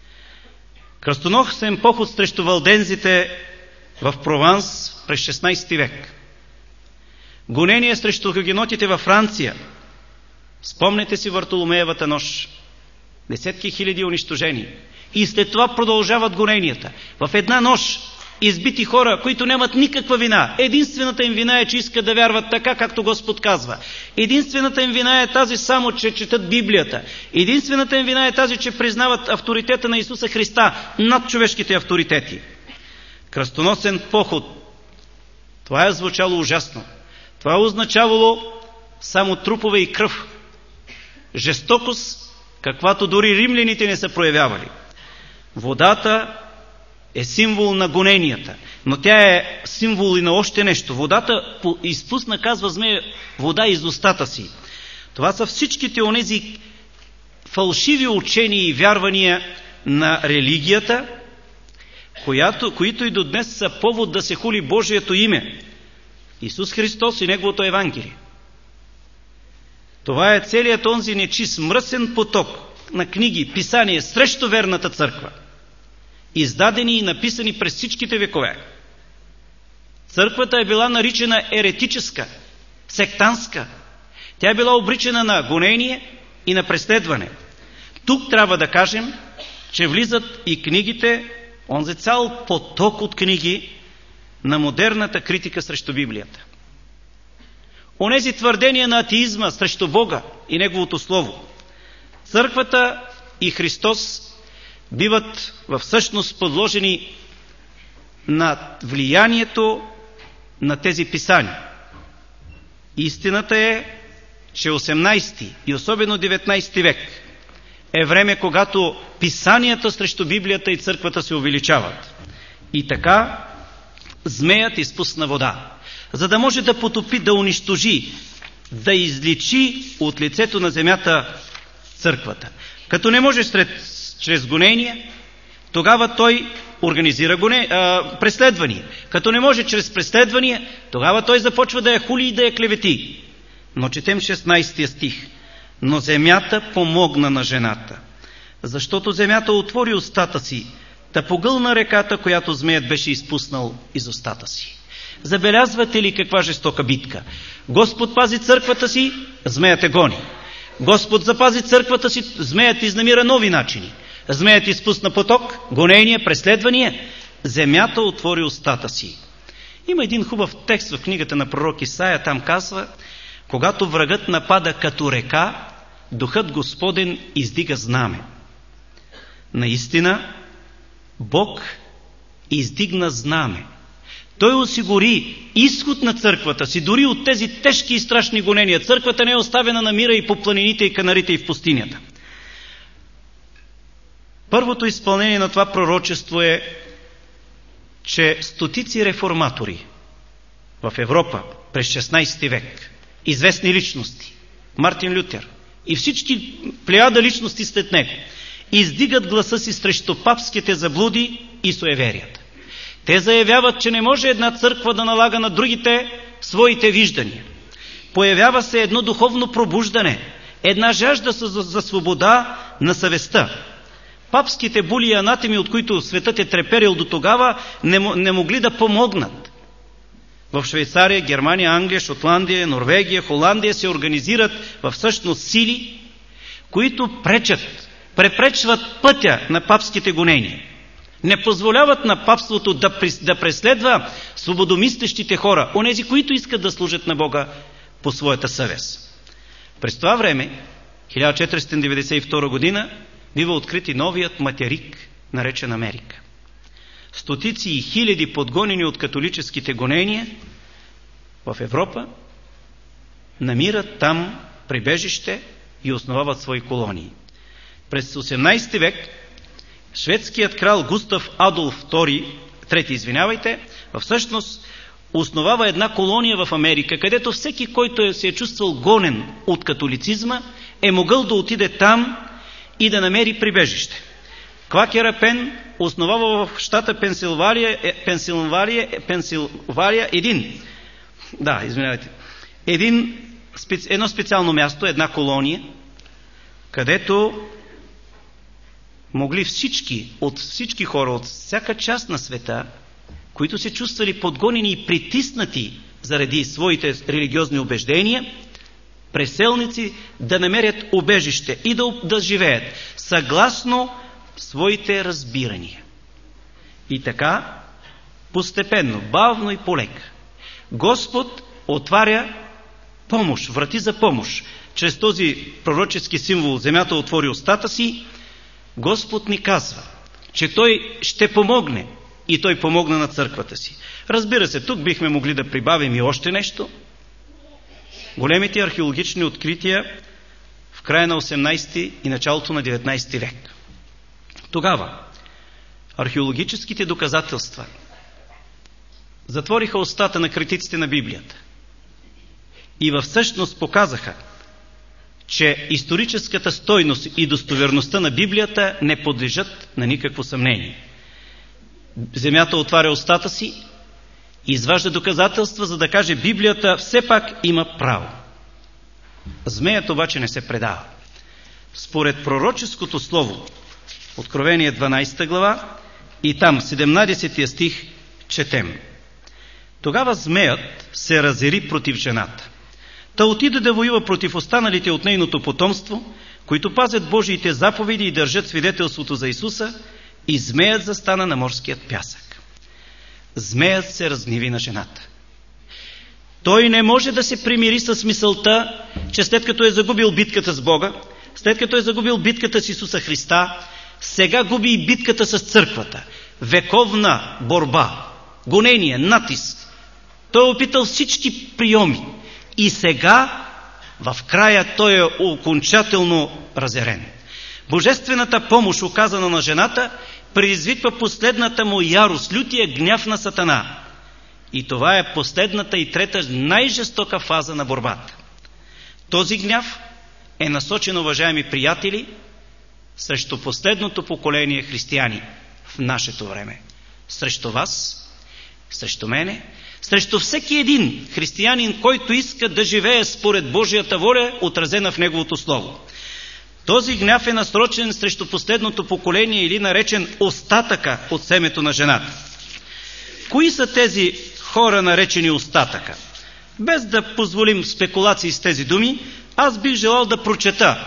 Кръстоносен поход срещу валдензите в Прованс през шестнадесети век. Гонение срещу хюгенотите във Франция. Спомнете си Вартоломеевата нощ. Десетки хиляди унищожени. И след това продължават гоненията. В една нощ избити хора, които нямат никаква вина. Единствената им вина е, че искат да вярват така, както Господ казва. Единствената им вина е тази само, че четат Библията. Единствената им вина е тази, че признават авторитета на Исуса Христа над човешките авторитети. Кръстоносен поход. Това е звучало ужасно. Това е означавало само трупове и кръв. Жестокост, каквато дори римляните не са проявявали. Водата е символ на гоненията, но тя е символ и на още нещо. Водата изпусна, казва Змея, вода из устата си. Това са всичките онези фалшиви учения и вярвания на религията, която, които и до днес са повод да се хули Божието име. Исус Христос и Неговото Евангелие. Това е целият онзи нечист, мръсен поток на книги, писания срещу верната църква, издадени и написани през всичките векове. Църквата е била наричана еретическа, сектантска. Тя е била обричана на гонение и на преследване. Тук трябва да кажем, че влизат и книгите, онзи цял поток от книги на модерната критика срещу Библията. Онези твърдения на атеизма срещу Бога и Неговото Слово. Църквата и Христос биват във всъщност подложени на влиянието на тези писания. Истината е, че осемнадесети и особено деветнадесети век е време, когато писанията срещу Библията и църквата се увеличават. И така змеят изпусна вода, за да може да потопи, да унищожи, да изличи от лицето на земята църквата. Като не може сред, чрез гонение, тогава той организира гоне, а, преследвания. Като не може чрез преследвания, тогава той започва да я хули и да я клевети. Но четем шестнадесети стих. Но земята помогна на жената, защото земята отвори устата си, да погълна реката, която змеят беше изпуснал из устата си. Забелязвате ли каква жестока битка? Господ пази църквата си, змеят е гони. Господ запази църквата си, змеят изнамира нови начини. Змеят изпусна поток, гонения, преследвания. Земята отвори устата си. Има един хубав текст в книгата на пророк Исаия, там казва: когато врагът напада като река, Духът Господен издига знаме. Наистина, Бог издигна знаме. Той осигури изход на църквата си, дори от тези тежки и страшни гонения. Църквата не е оставена на мира и по планините и канарите и в пустинята. Първото изпълнение на това пророчество е, че стотици реформатори в Европа през шестнадесети век, известни личности, Мартин Лютер и всички плеяда личности след него, издигат гласа си срещу папските заблуди и суеверията. Те заявяват, че не може една църква да налага на другите своите виждания. Появява се едно духовно пробуждане, една жажда за свобода на съвестта. Папските були и анатеми, от които светът е треперил до тогава, не, не могли да помогнат. В Швейцария, Германия, Англия, Шотландия, Норвегия, Холандия се организират в всъщност сили, които пречат, препречват пътя на папските гонения. Не позволяват на папството да, да преследва свободомислещите хора, онези, които искат да служат на Бога по своята съвест. През това време, хиляда четиристотин деветдесет и втора година, бива открит и новият материк, наречен Америка. Стотици и хиляди подгонени от католическите гонения в Европа намират там прибежище и основават свои колонии. През осемнадесети век шведският крал Густав Адолф втори, трети, извинявайте, всъщност основава една колония в Америка, където всеки, който е, се е чувствал гонен от католицизма, е могъл да отиде там и да намери прибежище. Квакера Пен основава в щата Пенсилвания, Пенсилвания, Пенсилвания един, да, извинявайте, един, едно специално място, една колония, където могли всички, от всички хора, от всяка част на света, които се чувствали подгонени и притиснати заради своите религиозни убеждения, преселници да намерят убежище и да, да живеят съгласно своите разбирания. И така, постепенно, бавно и полека, Господ отваря помощ, врати за помощ. Чрез този пророчески символ земята отвори устата си. Господ ни казва, че Той ще помогне, и Той помогна на църквата си. Разбира се, тук бихме могли да прибавим и още нещо. Големите археологични открития в края на осемнадесети и началото на деветнадесети век. Тогава археологическите доказателства затвориха устата на критиците на Библията и във всъщност показаха, че историческата стойност и достоверността на Библията не подлежат на никакво съмнение. Земята отваря устата си и изважда доказателства, за да каже, Библията все пак има право. Змеят обаче не се предава. Според пророческото слово, Откровение дванадесета глава, и там седемнадесети стих четем. Тогава змеят се разери против жената. Та отиде да воюва против останалите от нейното потомство, които пазят Божиите заповеди и държат свидетелството за Исуса, и змеят застана на морският пясък. Змеят се разгневи на жената. Той не може да се примири с мисълта, че след като е загубил битката с Бога, след като е загубил битката с Исуса Христа, сега губи и битката с църквата. Вековна борба, гонение, натиск. Той е опитал всички приеми. И сега, в края, той е окончателно разярен. Божествената помощ, оказана на жената, предизвиква последната му ярост, лютия гняв на Сатана. И това е последната и трета най-жестока фаза на борбата. Този гняв е насочен, уважаеми приятели, срещу последното поколение християни в нашето време. Срещу вас, срещу мене, срещу всеки един християнин, който иска да живее според Божията воля, отразена в Неговото Слово. Този гняв е насрочен срещу последното поколение или наречен остатъка от семето на жената. Кои са тези хора, наречени остатъка? Без да позволим спекулации с тези думи, аз бих желал да прочета.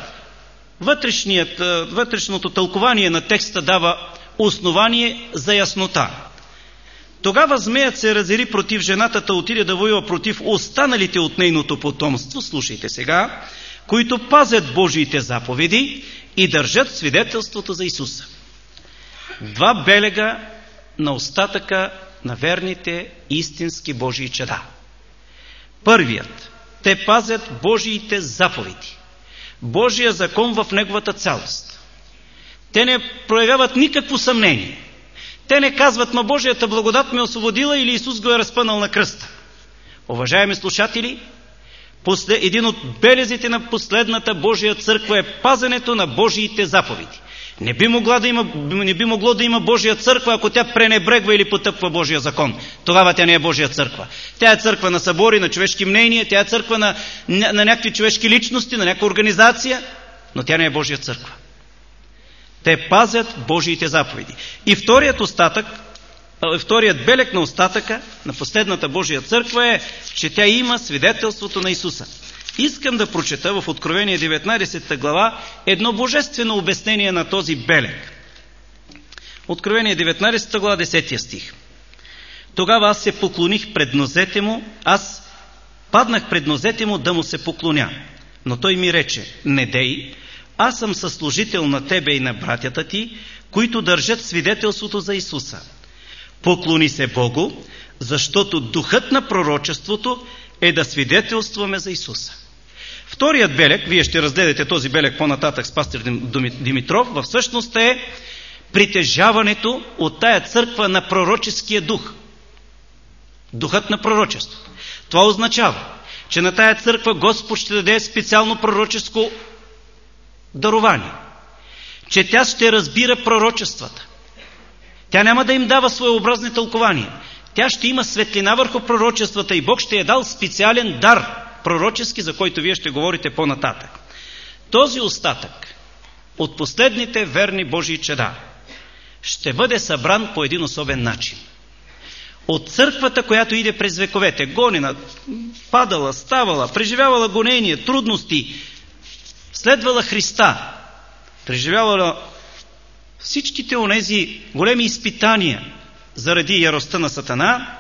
Вътрешното тълкование на текста дава основание за яснота. Тогава змеят се разери против жената, та отиде да воюва против останалите от нейното потомство, слушайте сега, които пазят Божиите заповеди и държат свидетелството за Исуса. Два белега на остатъка на верните истински Божии чада. Първият, те пазят Божиите заповеди, Божия закон в неговата цялост. Те не проявяват никакво съмнение. Те не казват, ма Божията благодат ме освободила или Исус го е разпънал на кръста. Уважаеми слушатели, послед, един от белезите на последната Божия църква е пазенето на Божиите заповеди. Не би, могла да има, не би могло да има Божия църква, ако тя пренебрегва или потъпва Божия закон. Тогава тя не е Божия църква. Тя е църква на събори, на човешки мнения, тя е църква на, на, на някакви човешки личности, на някаква организация, но тя не е Божия църква. Те пазят Божиите заповеди. И вторият остатък, вторият белег на остатъка на последната Божия църква е, че тя има свидетелството на Исуса. Искам да прочета в Откровение деветнадесета глава едно божествено обяснение на този белег. Откровение деветнадесета глава, десети стих. Тогава аз се поклоних пред нозете му, аз паднах пред нозете му да му се поклоня. Но той ми рече: не дей, аз съм съслужител на тебе и на братята ти, които държат свидетелството за Исуса. Поклони се Богу, защото духът на пророчеството е да свидетелстваме за Исуса. Вторият белег, вие ще разгледате този белег по-нататък с пастир Димитров, във всъщност е притежаването от тая църква на пророческия дух. Духът на пророчеството. Това означава, че на тая църква Господ ще даде специално пророческо дарование. Че тя ще разбира пророчествата. Тя няма да им дава своеобразни тълкования. Тя ще има светлина върху пророчествата и Бог ще е дал специален дар пророчески, за който вие ще говорите по-нататък. Този остатък от последните верни Божии чеда ще бъде събран по един особен начин. От църквата, която иде през вековете, гонена, падала, ставала, преживявала гонения, трудности, следвала Христа, преживявала всичките онези големи изпитания заради яростта на Сатана,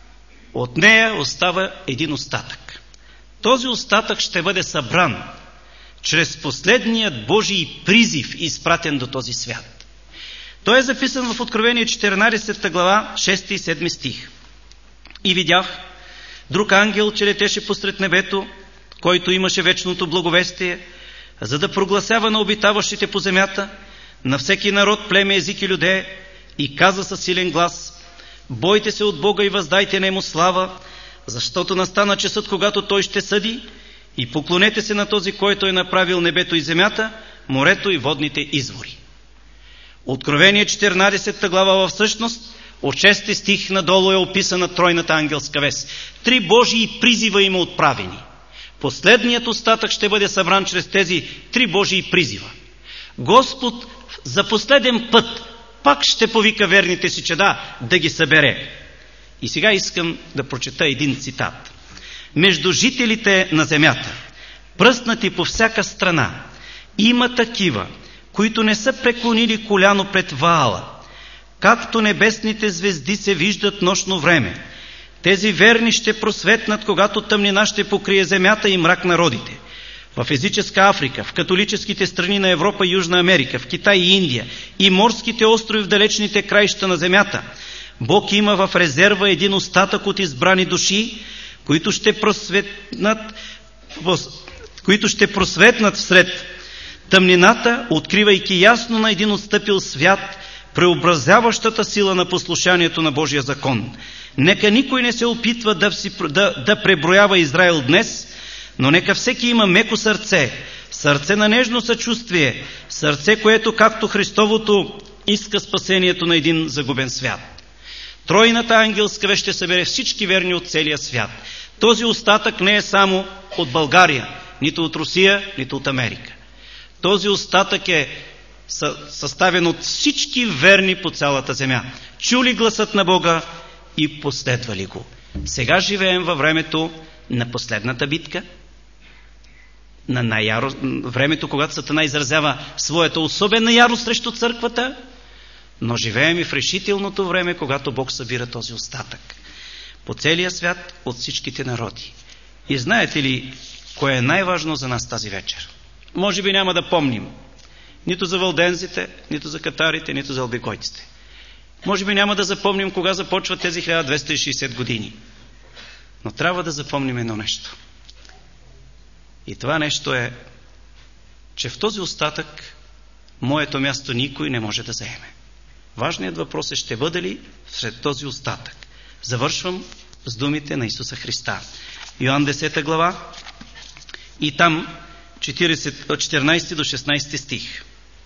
от нея остава един остатък. Този остатък ще бъде събран чрез последният Божий призив, изпратен до този свят. Той е записан в Откровение четиринадесета глава, шести и седми стих. И видях друг ангел, че летеше посред небето, който имаше вечното благовестие, за да прогласява на обитаващите по земята, на всеки народ, племе, език и люде, и каза със силен глас: бойте се от Бога и въздайте нему слава, защото настана часът, когато Той ще съди, и поклонете се на този, който е направил небето и земята, морето и водните извори. Откровение четиринадесета глава всъщност, от шести стих надолу е описана тройната ангелска вест. Три Божии призива има отправени. Последният остатък ще бъде събран чрез тези три Божии призива. Господ за последен път пак ще повика верните си чеда да ги събере. И сега искам да прочета един цитат. Между жителите на земята, пръснати по всяка страна, има такива, които не са преклонили коляно пред Ваала, както небесните звезди се виждат нощно време. Тези верни ще просветнат, когато тъмнина ще покрие земята и мрак народите. В езическа Африка, в католическите страни на Европа и Южна Америка, в Китай и Индия и морските острови в далечните краища на земята, Бог има в резерва един остатък от избрани души, които ще просветнат, които ще просветнат всред тъмнината, откривайки ясно на един отстъпил свят преобразяващата сила на послушанието на Божия закон. Нека никой не се опитва да, си, да, да преброява Израил днес, но нека всеки има меко сърце, сърце на нежно съчувствие, сърце, което, както Христовото, иска спасението на един загубен свят. Тройната ангелска вест ще събере всички верни от целия свят. Този остатък не е само от България, нито от Русия, нито от Америка. Този остатък е съставен от всички верни по цялата земя. Чули гласът на Бога и последвали го. Сега живеем във времето на последната битка, на наяро... времето, когато Сатана изразява своята особена ярост срещу църквата, но живеем и в решителното време, когато Бог събира този остатък по целия свят от всичките народи. И знаете ли кое е най-важно за нас тази вечер? Може би няма да помним нито за валдензите, нито за катарите, нито за албекойците. Може би няма да запомним кога започват тези хиляда двеста и шейсет години. Но трябва да запомним едно нещо. И това нещо е, че в този остатък моето място никой не може да заеме. Важният въпрос е, ще бъде ли сред този остатък. Завършвам с думите на Исуса Христа. Йоан десета глава и там четиринадесети до шестнадесети стих.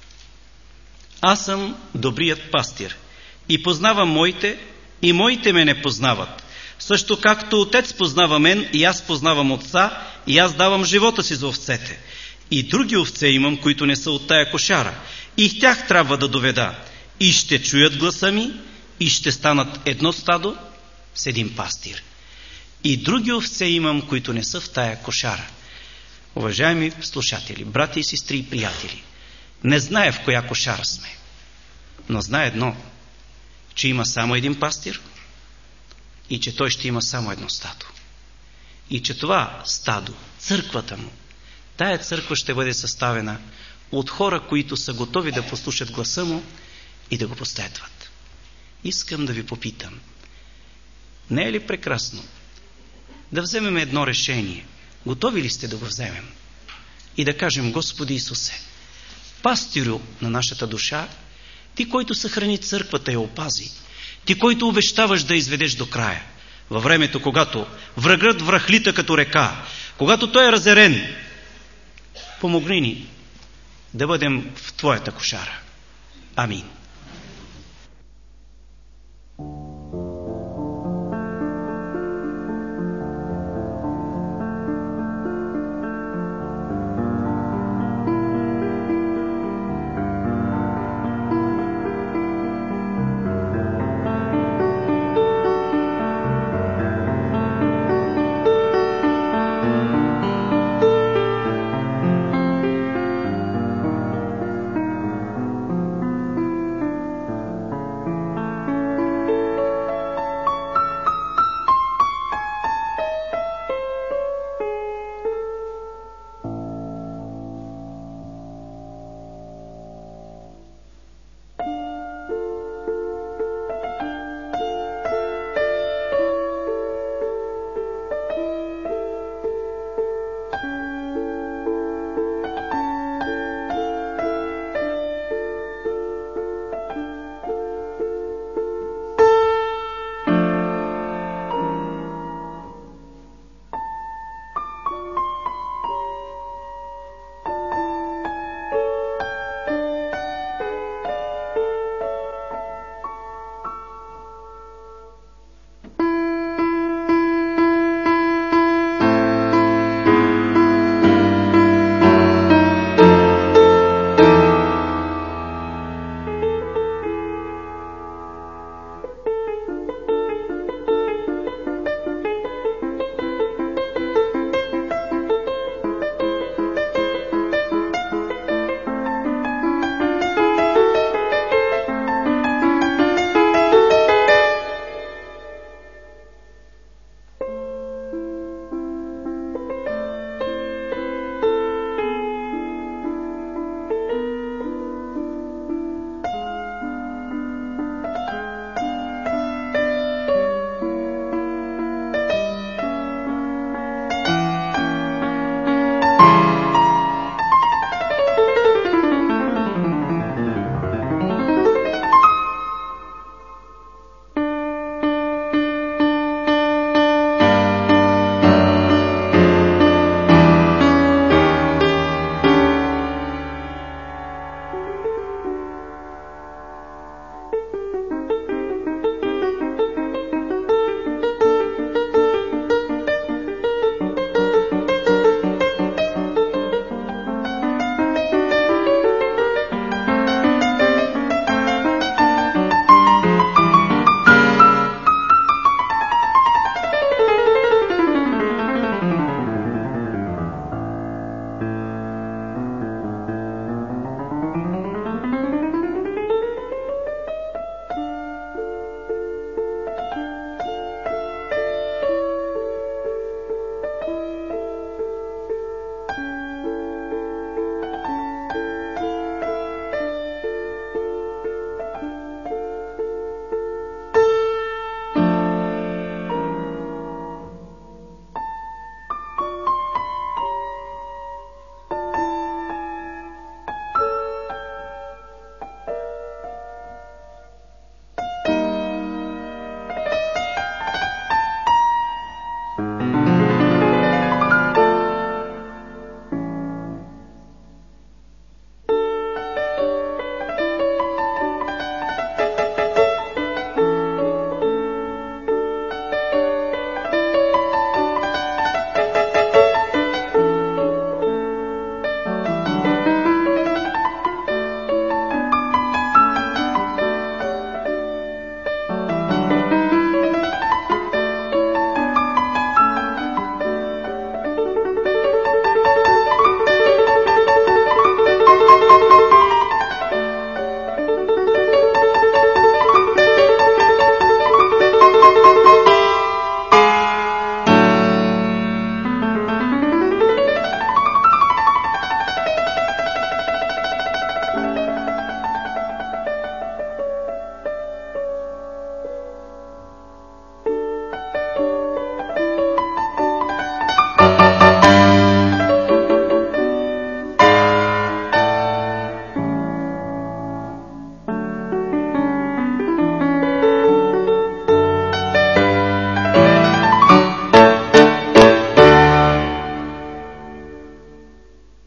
Аз съм добрият пастир и познавам моите, и моите ме не познават. Също както Отец познава мен, и аз познавам Отца, и аз давам живота си за овцете. И други овце имам, които не са от тая кошара. И тях трябва да доведа. И ще чуят гласа ми, и ще станат едно стадо с един пастир. И други овце имам, които не са в тая кошара. Уважаеми слушатели, брати и сестри и приятели, не знае в коя кошара сме, но знае едно, че има само един пастир и че той ще има само едно стадо. И че това стадо, църквата му, тая църква ще бъде съставена от хора, които са готови да послушат гласа му и да го последват. Искам да ви попитам, не е ли прекрасно да вземем едно решение? Готови ли сте да го вземем? И да кажем: Господи Исусе, пастирю на нашата душа, ти, който съхрани църквата и опази, ти, който обещаваш да изведеш до края, във времето, когато врагът връхлита като река, когато той е разерен, помогни ни да бъдем в Твоята кошара. Амин.